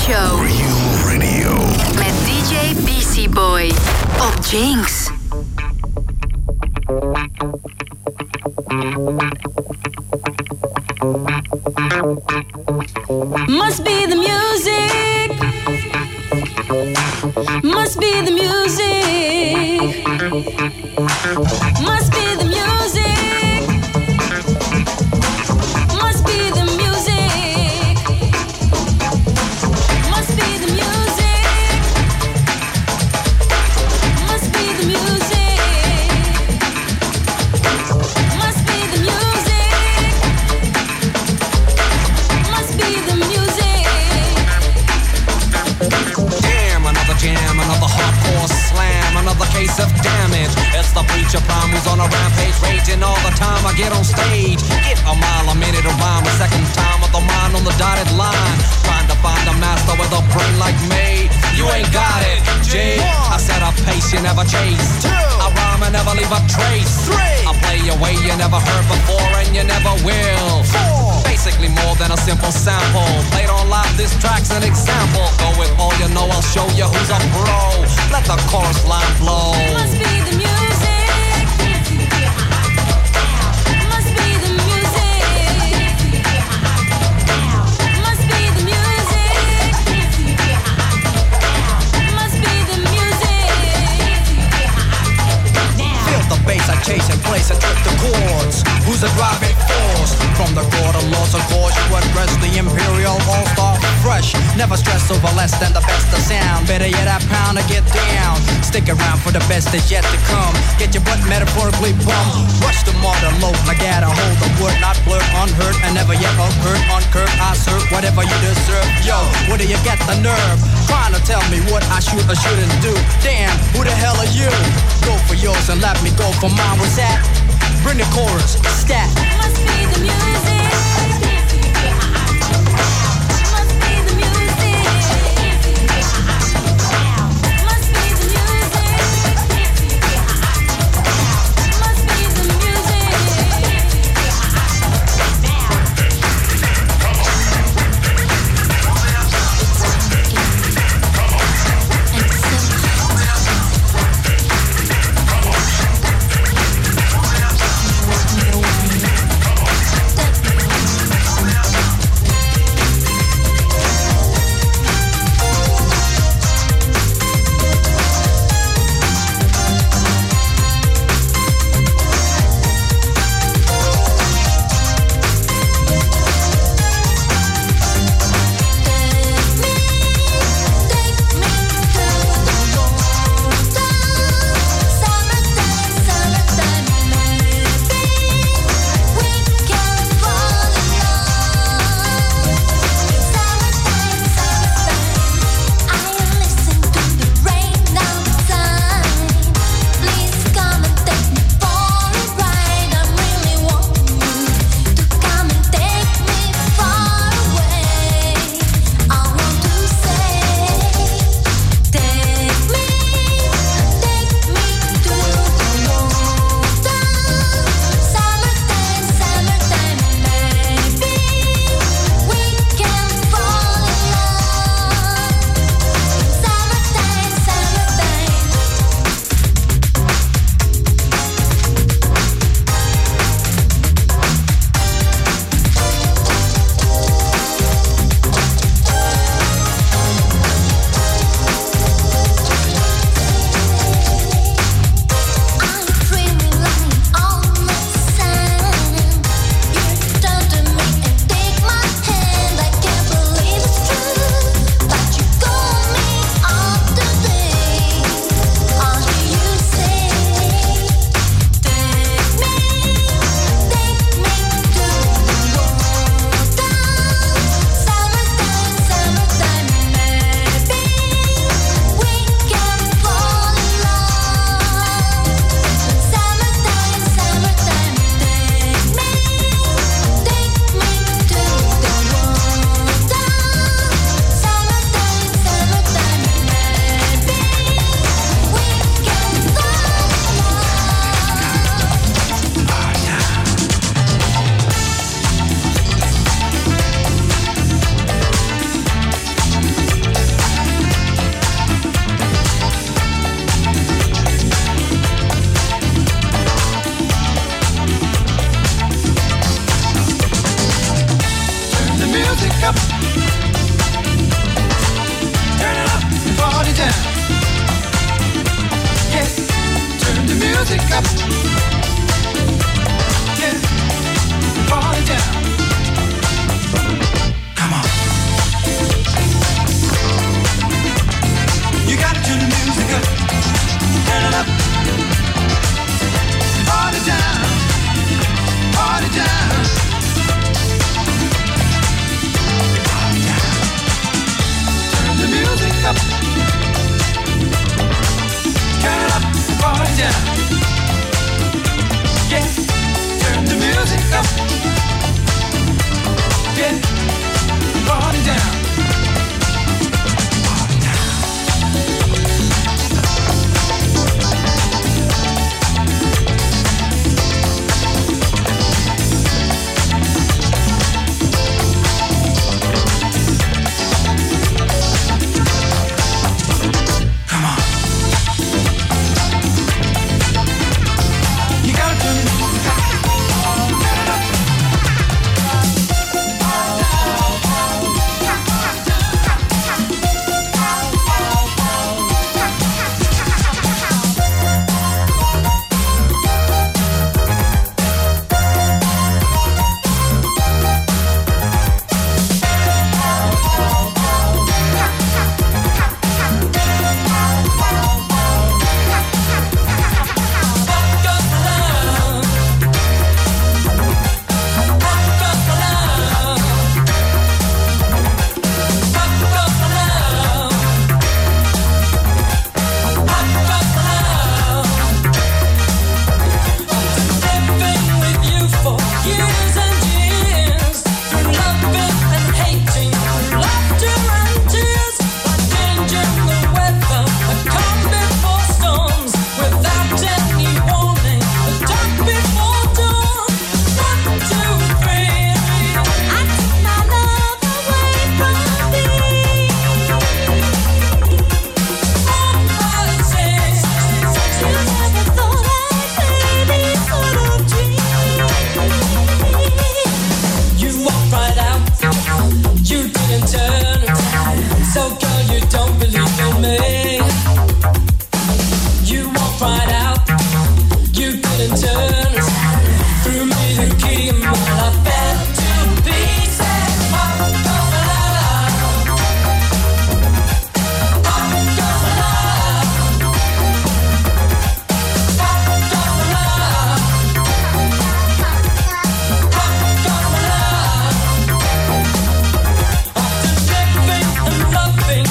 Show. Real Radio. Met DJ BC Boy op Jinx. Must be the music. Must be the music. Must be the music. Must be the music. Must be the music. Must be the music. Must be the music. Must be the music. Damn, another jam, another hardcore slam, another case of damage. It's the preacher prime who's on a rampage, raging all the time I get on stage. Get a mile, a minute, a rhyme, a second time with the mind on the dotted line. Trying to find a master with a brain like me. You ain't got it, G. I set a pace you never chase. I rhyme and never leave a trace. I play a way you never heard before and you never will. Basically more than a simple sample. Played on live, this track's an example. Go with all you know, I'll show you who's a pro. Let the chorus line blow. Must be the music. Must be the music. Must be the music. Must be the music. Feel the bass, I chase and place and trip the chords. Who's the driving force? From the core to Lords of course, you address the Imperial All-Star fresh. Never stress over less than the best of sound. Better yet, I pound to get down. Stick around for the best that's yet to come. Get your butt metaphorically bumped. Rush the martyr loaf, I gotta hold the word, not blurt, unheard, and never yet occurred. Uncurved, I serve whatever you deserve. Yo, where do you get the nerve? Trying to tell me what I should or shouldn't do. Damn, who the hell are you? Go for yours and let me go for mine. What's that? Bring the chorus, stat. Must be the music. Must be the music. Must be the music. Must be the music. music up. Turn it up, party down. Yeah, turn the music up. Yeah, party down. Come on. You gotta turn the music up. Turn it up. Party down. Party down. Turn the music up. Turn it up, party down. Yeah, turn the music up. Yeah, party down. Loving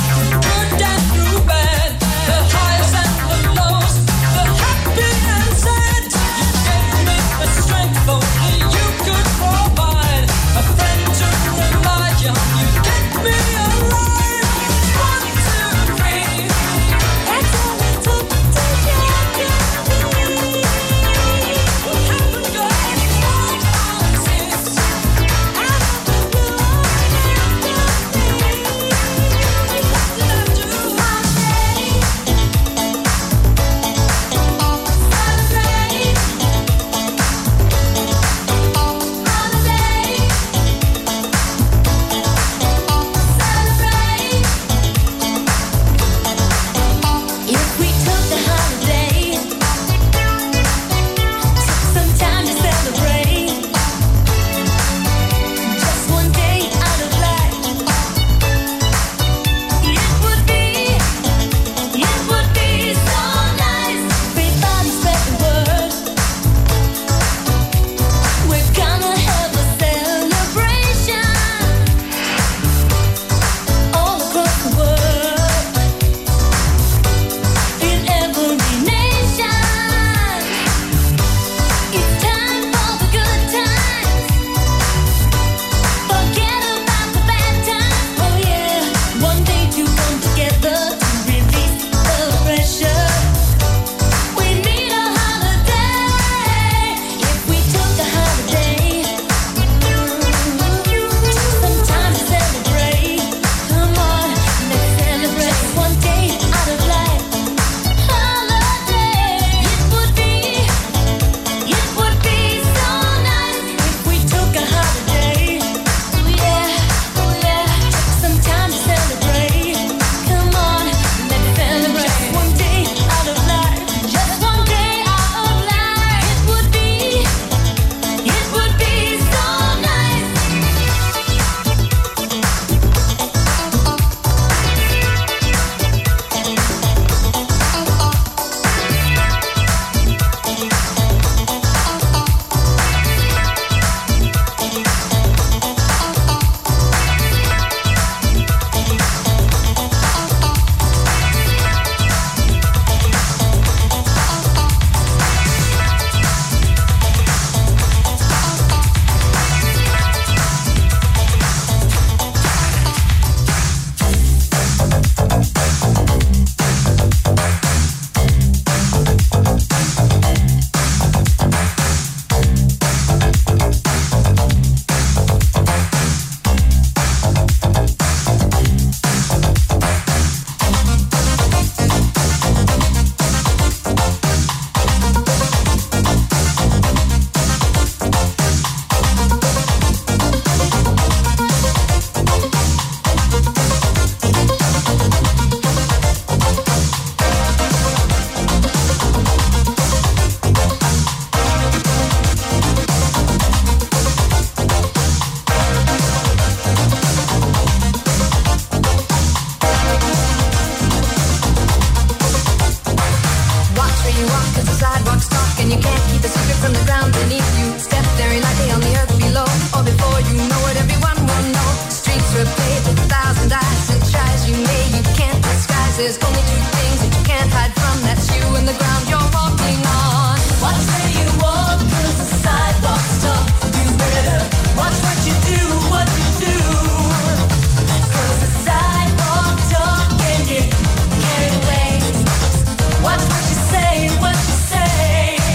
There's only two things that you can't hide from. That's you and the ground you're walking on. Watch where you walk, 'cause the sidewalk's tough. You better watch what you do, what you do. 'Cause the sidewalk talk can get carried away. Watch what you say, what you say.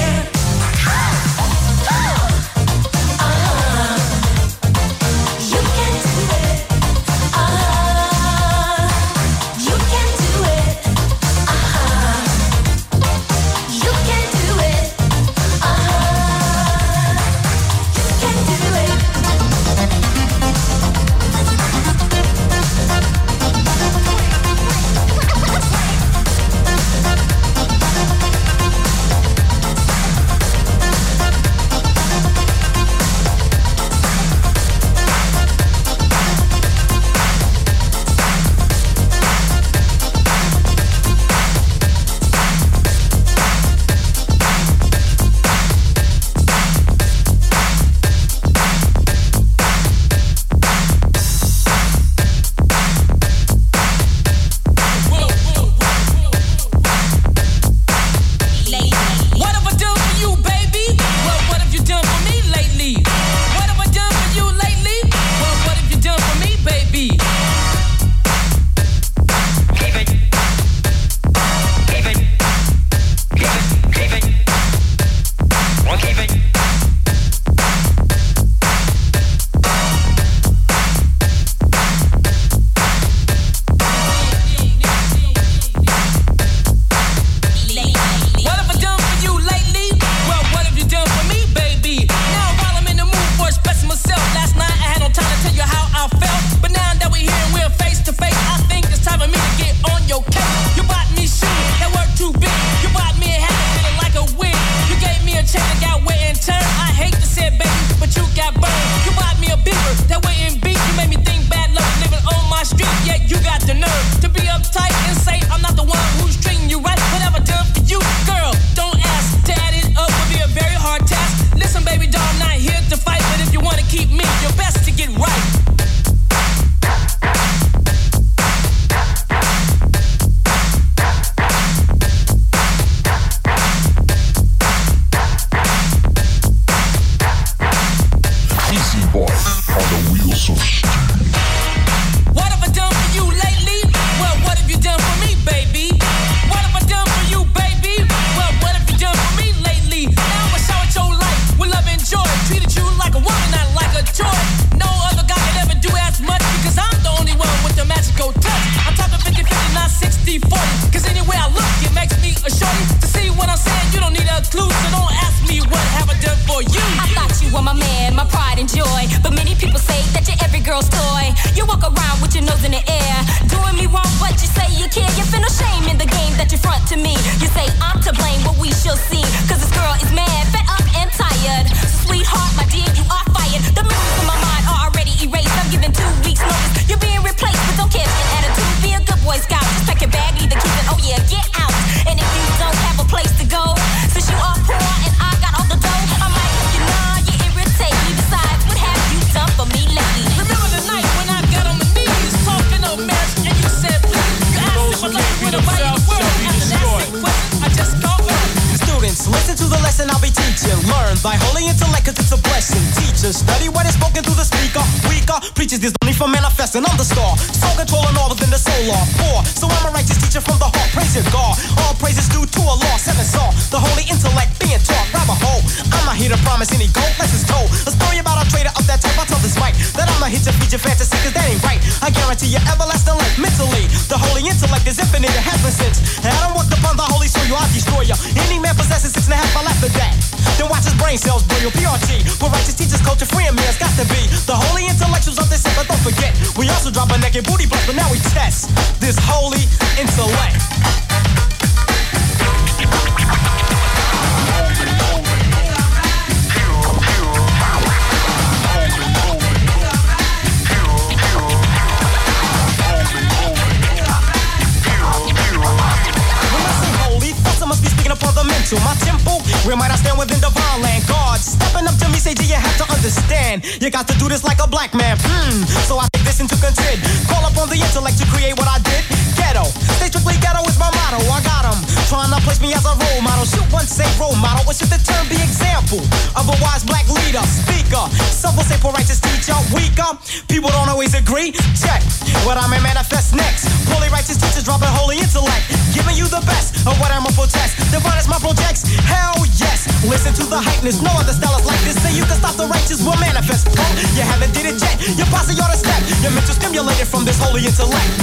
You can do it. You can do it. You can do it. You can do it. What have I done for you, baby? Well, what have you done for me lately? What have I done for you lately? Well, what have you done for me, baby? Keep it. Keep it. Keep it. Keep it. Well, keep it. What have I done for you lately? Well, what have you done for me, baby? Now while I'm in the mood for expressing myself, last night I had no time to tell you how I felt. But now that we're here and we're face to face, I think it's time for me to get on your case. You bought me shoes that were too big. You bought me a hat that fitted like a wig. You gave me a chain that got wet and turned. I hate to say it, baby, but you got burned. You bought me a beaver that wouldn't beat. You made me think bad love living on my street. Yet you got the nerve to be uptight and say I'm not the one who's treating you right. What have I done for you, girl? Don't ask. To add it up would be a very hard task. Listen, baby doll, I'm not here to fight, but if you want to keep me, you're best to get right. Easy Boy on the wheels of steel. What have I done for you lately? Well, what have you done for me, baby? What have I done for you, baby? Well, what have you done for me lately? Now I'ma shower your life with love and joy. Treated you like a woman, not like a toy. No other guy could ever do as much because I'm the only one with the magical touch. I'm talking 50-50, not 60-40. Cause anywhere I look, it makes me a shorty. To see what I'm saying, you don't need a clue. So don't ask me what have I done for you. I thought you were my man, my pride and joy. But many people say that you're every girl's toy. You walk around with your nose in the air, doing me wrong, but you say you care. You feel no shame in the game that you front to me. You say I'm to blame, but we shall see. Cause this girl is mad, fed up and tired. So sweetheart, my dear, you are fired. The memories in my mind are already erased. I'm giving 2 weeks notice. You're being replaced, but don't catch an attitude. Be a good boy scout. Just pack your bag, leave the keys, and oh yeah, get out. And if you don't have a place to go, since you are poor and I got all the dough, I might help you know you irritate me. Besides, what have you done for me lately? Remember the night when I got on my knees talking of marriage and you said please. You asked if I love you with a right word. After that question, I just called her. Students, listen to the lesson I'll be teaching. Learn by holy intellect, cause it's a blessing. Teachers, study what is spoken through the speaker. Weaker, preaches this only for manifesting. I'm the star, soul controlling all within the solar. 4, so I'm a righteous teacher from the heart. Praise your God, all praises due to Allah. 7 saw the holy intellect being taught. Grab a hold, I'm not here to promise any gold. Less is told, a story about a trader of that type. I tell this mic that I'm not here to feed your fantasy, cause that ain't right. I guarantee you everlasting life mentally. The holy intellect is infinite, it has been since. And I don't work upon the holy soul, I'll destroy you. Any man possesses 6.5, I laugh at that. Then watch his brain cells boil, PRT. Where righteous teachers, culture, free and me, it's got to be. The holy intellectuals of this set, but don't forget, we also drop a naked booty blast, but now we test this holy intellect. My temple, where might I stand within divine land? God, stepping up to me, say, do you have to understand? You got to do this like a black man. So I take this into consider. Call upon the intellect to create what I did. Ghetto, stay strictly place me as a role model. Should one say role model, or should the term be example of a wise black leader, speaker? Some will say poor righteous teacher, weaker. People don't always agree. Check what I may manifest next. Poorly righteous teachers dropping holy intellect, giving you the best of what I'm a protest. Divine is my projects. Hell yes. Listen to the hypeness. No other style is like this. Say you can stop the righteous will manifest. Oh, you haven't did it yet. Your posse ought to step. Your mental stimulated from this holy intellect.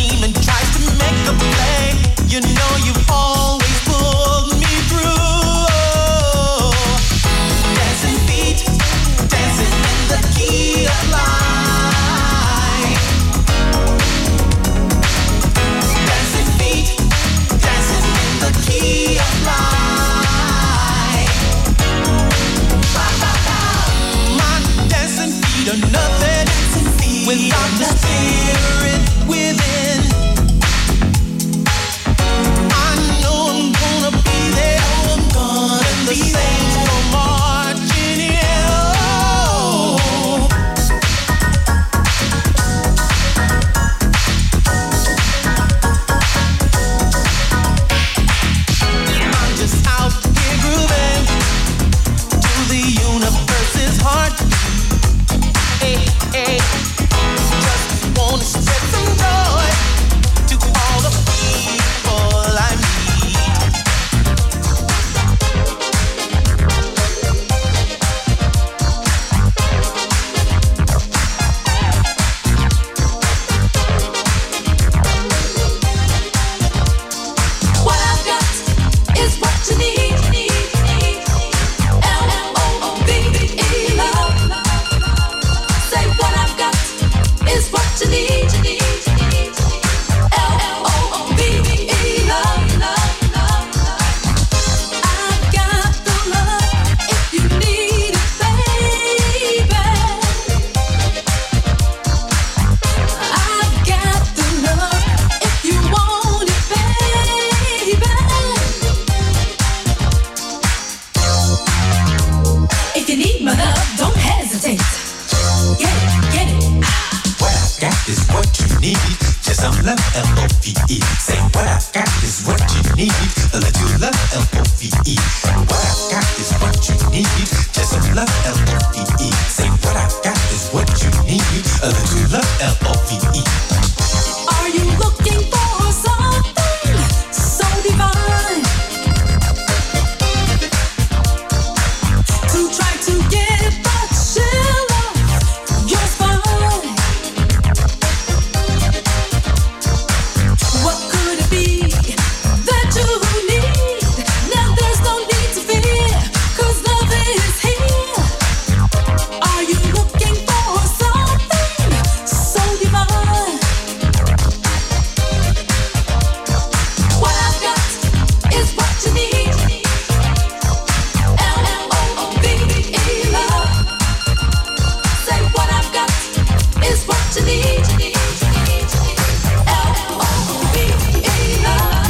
You know you've always pulled me through. L-O-V-E. Say what I got is what you need. A little love, L-O-V-E. What I got is what you need. Just some love, L-O-V-E. Say what I got is what you need. A little love, L-O-V-E. Are you looking for something so divine to try to get the chill off your spine? What could it be that you need? Now there's no need to fear, 'cause love is here. Are you looking for something so divine? What I've got is what you need. L-O-V-E, love. Say what I've got is what you need. L-O-V-E, love.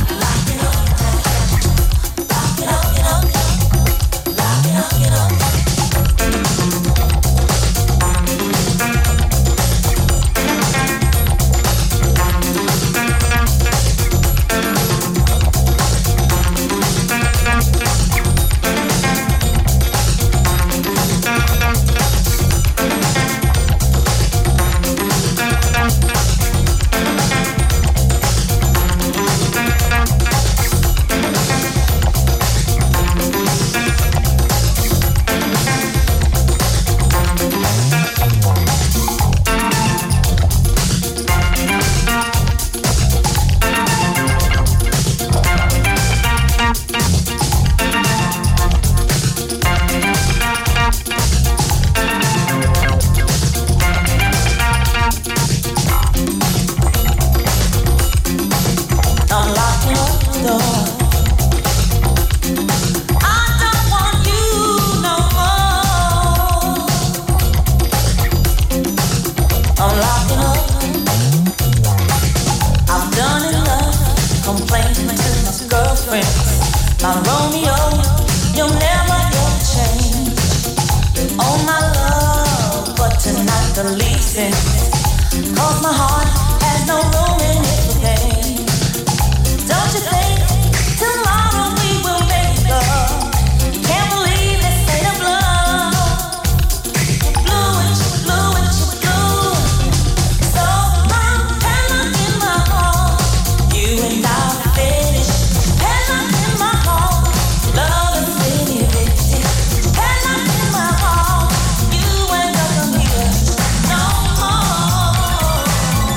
You ain't nothing here no more.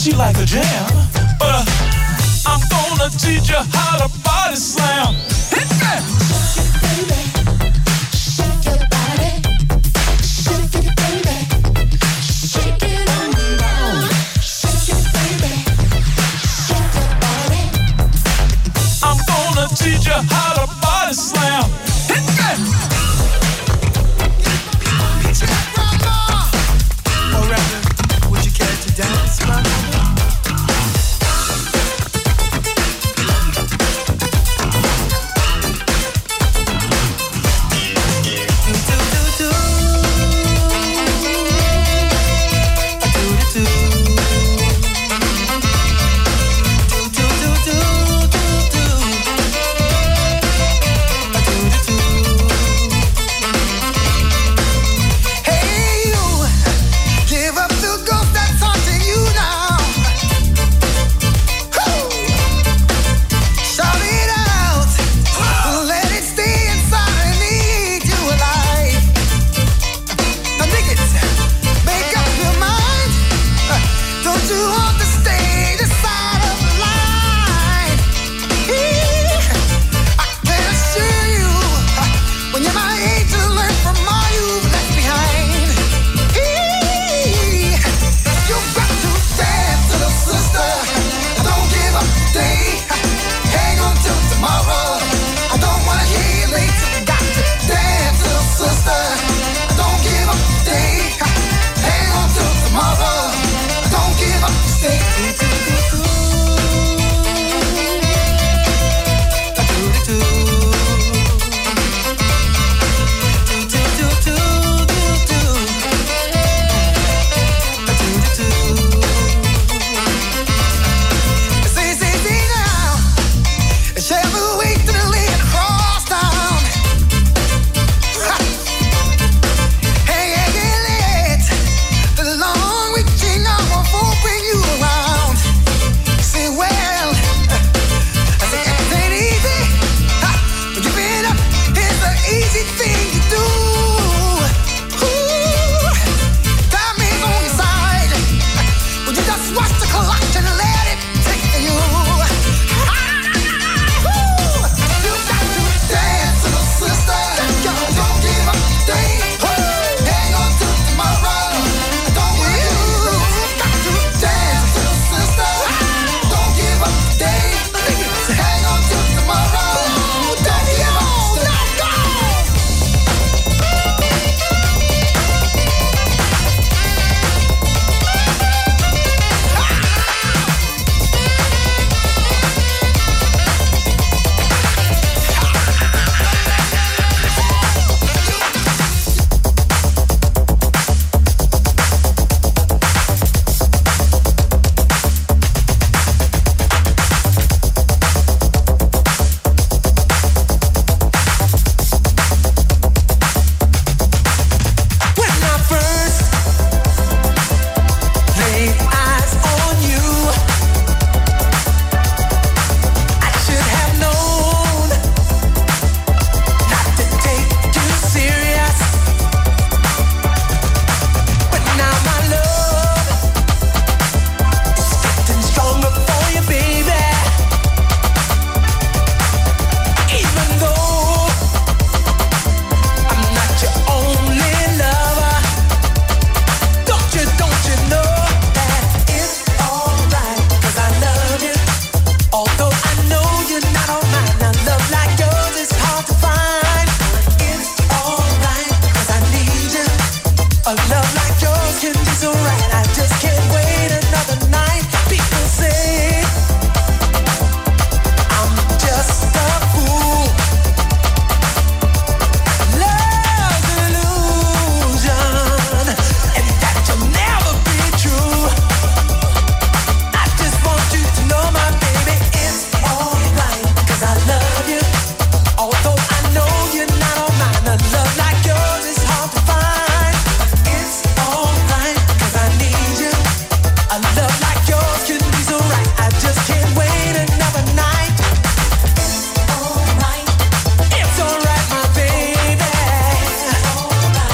she like a jam. But I'm gonna teach you how to body slam. Hit that! Shake your body, shake it, baby, shake it on down. Shake it, baby, shake your body. I'm gonna teach you how to body slam. Hit that! Or rather, would you care to dance, my love?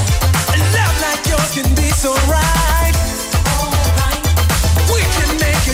can be so right. We can make it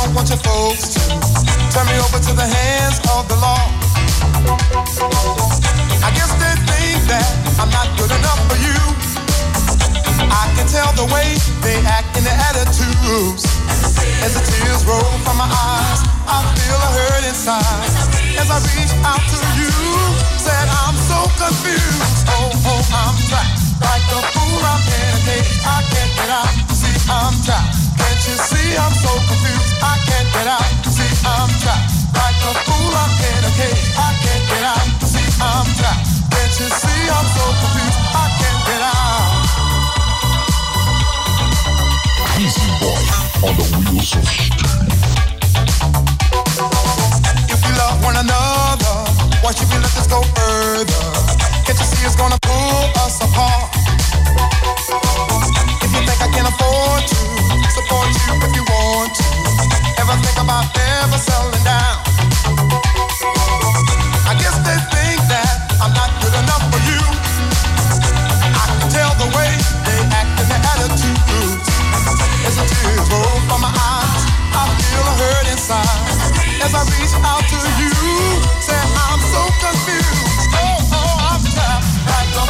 don't want your folks to turn me over to the hands of the law. I guess they think that I'm not good enough for you. I can tell the way they act in their attitudes. As the tears roll from my eyes, I feel a hurt inside. As I reach out to you, said I'm so confused. Oh, I'm trapped. Like a fool, I'm in a cage. I can't get out. See, I'm trapped. Can't you see I'm so confused? I can't get out. See, I'm trapped. Like a fool, I'm in a cage. I can't get out. See, I'm trapped. Can't you see I'm so confused? I can't get out. Easy Boy on the wheels of steel. If we love one another, why should we let this go further? Can't you see it's gonna pull us apart? If you think I can afford to support you if you want to, ever think about ever settling down? I guess they think that I'm not good enough for you. I can tell the way they act and their attitudes. As the tears roll from my eyes, I feel a hurt inside. As I reach out to you, say I'm so confused. Oh, I'm trapped like a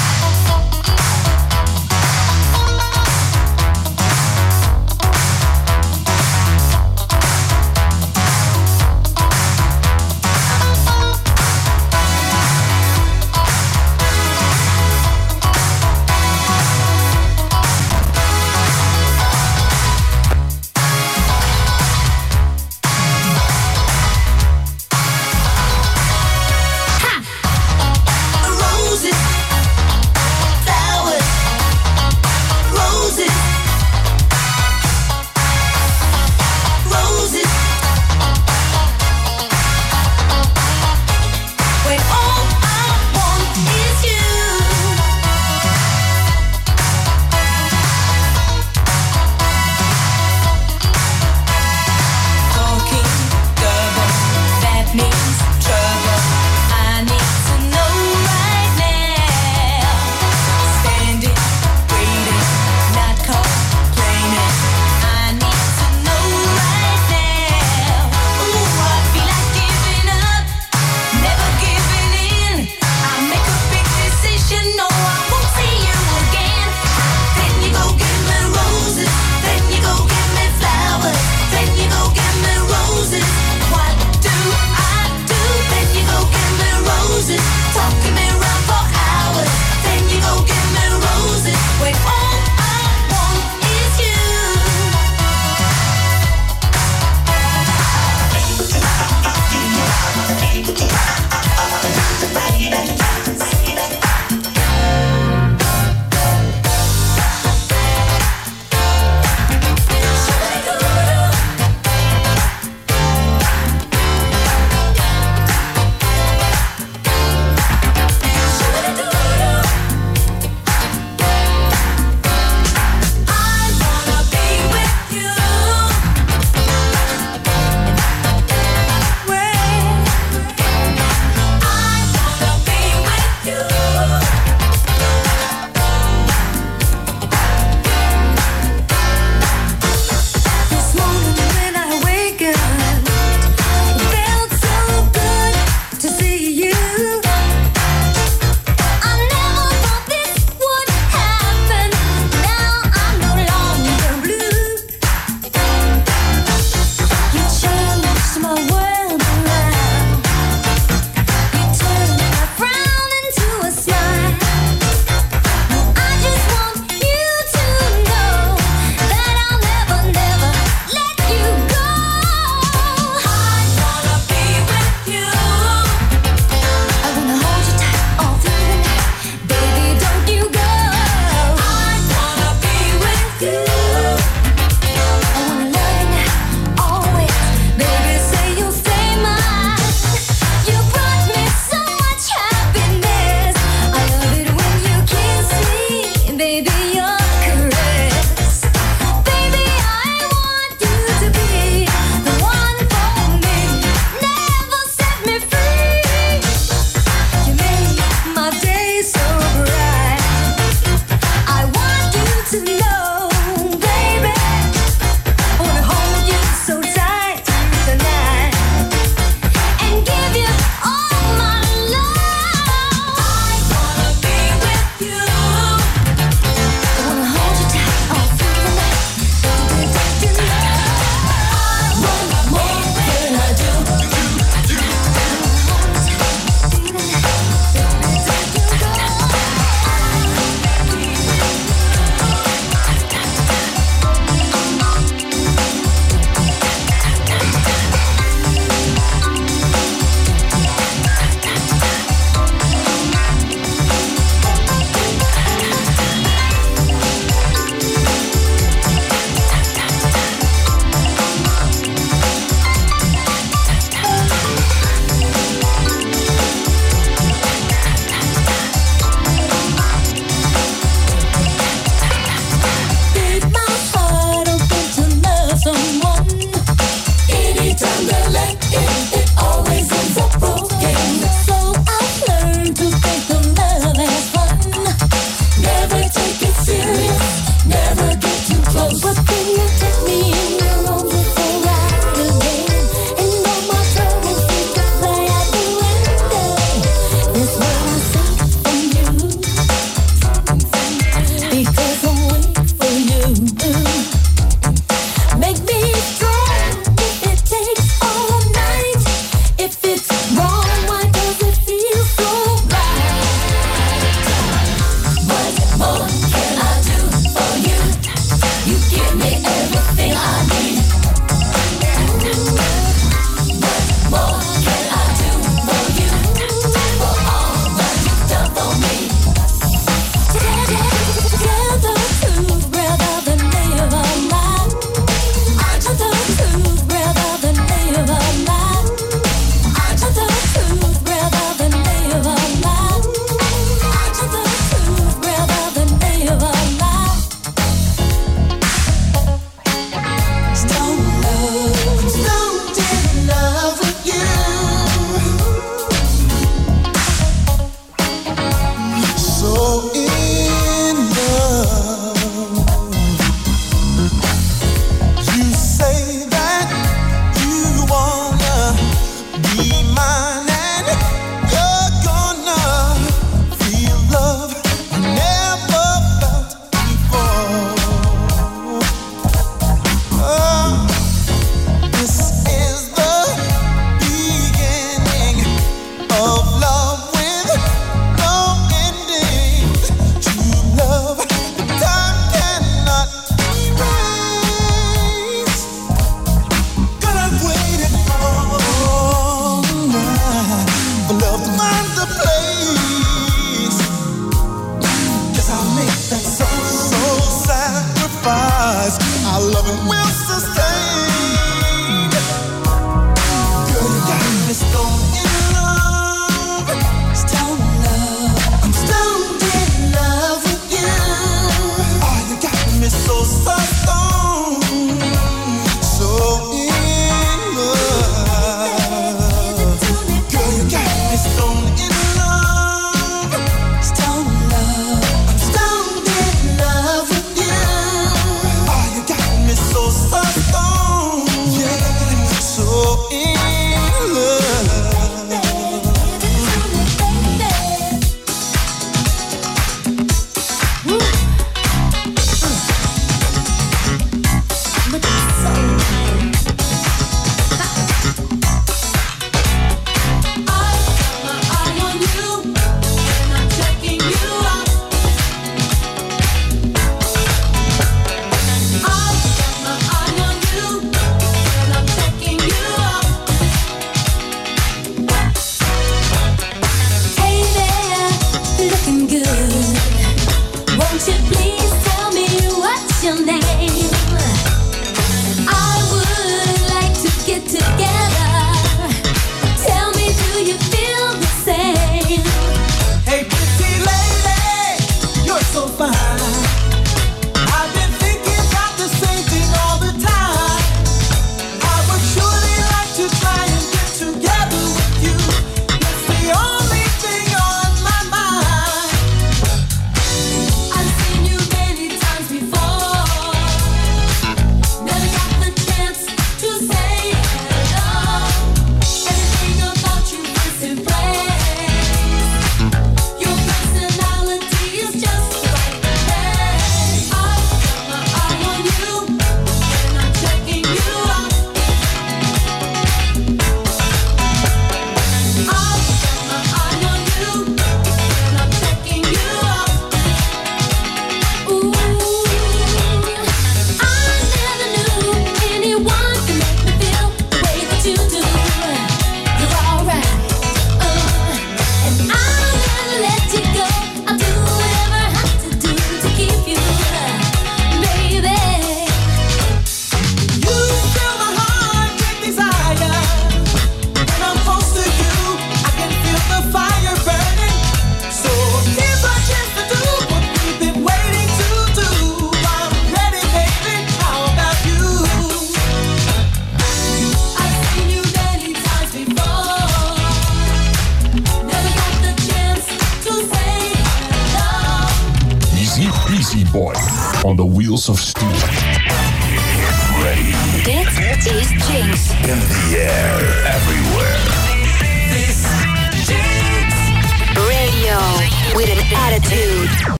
on the wheels of steel. Ready. Dit is Jinx. In the air, everywhere. This Jinx. Radio with an attitude.